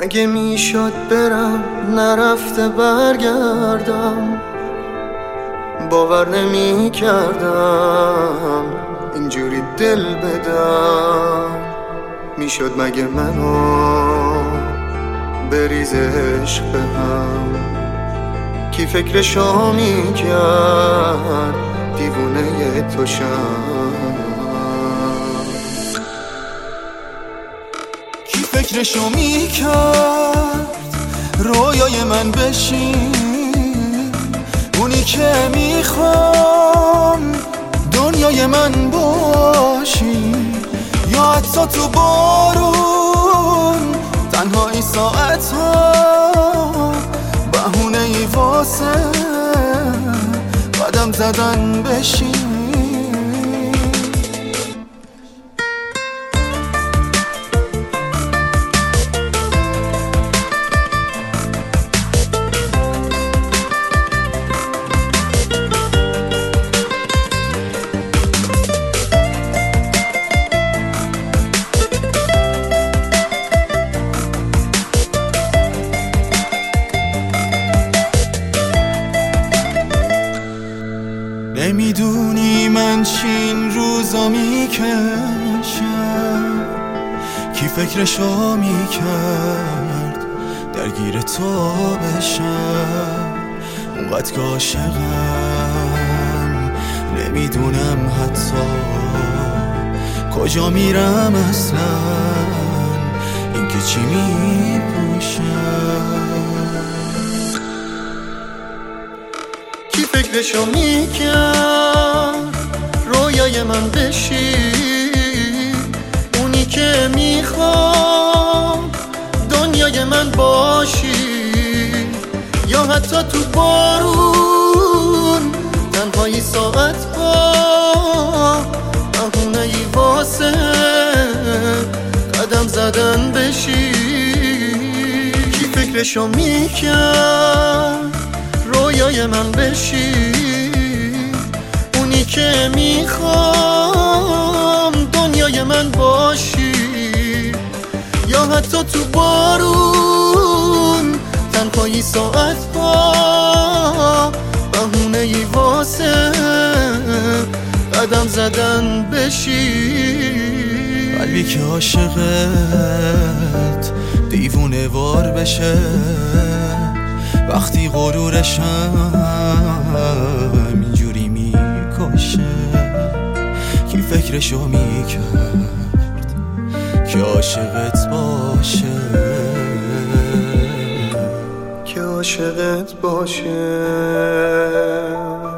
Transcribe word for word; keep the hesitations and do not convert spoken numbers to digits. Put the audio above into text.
مگه میشد برم نرفته برگردم؟ باور نمی کردم اینجوری دل بدم. میشد مگه منو بریز عشق بهم؟ کی فکرشو میکرد دیوونه تو شم؟ کی فکرشو میکرد رویای من بشی؟ اونی که میخوام دنیای من باشی، یا حتی تو بارون تنهایی ساعت ها بهونه ای واسه قدم زدن بشی. نمیدونی من چین روزا میکشم، کی فکرشو میکرد درگیر تو بشم؟ اونقدر که عاشقم نمیدونم حتی کجا میرم اصلا، این که چی میپوشم؟ کی فکرشو میکرد رویای من بشی؟ اونی که میخوام دنیای من باشی، یا حتی تو بارون تنهایی ساعت ها بهونه ای واسه قدم زدن بشی. کی فکرشو میکرد رویای من بشی؟ اونی که میخوام دنیای من باشی، یا حتی تو بارون تنهایی ساعت ها بهونه ای واسه قدم زدن بشی. قلبی که عاشقت دیوونه وار بشه وقتی غرورشم اینجوری میکشه، کی فکرشو میکرد که عاشقت باشه، که عاشقت باشه.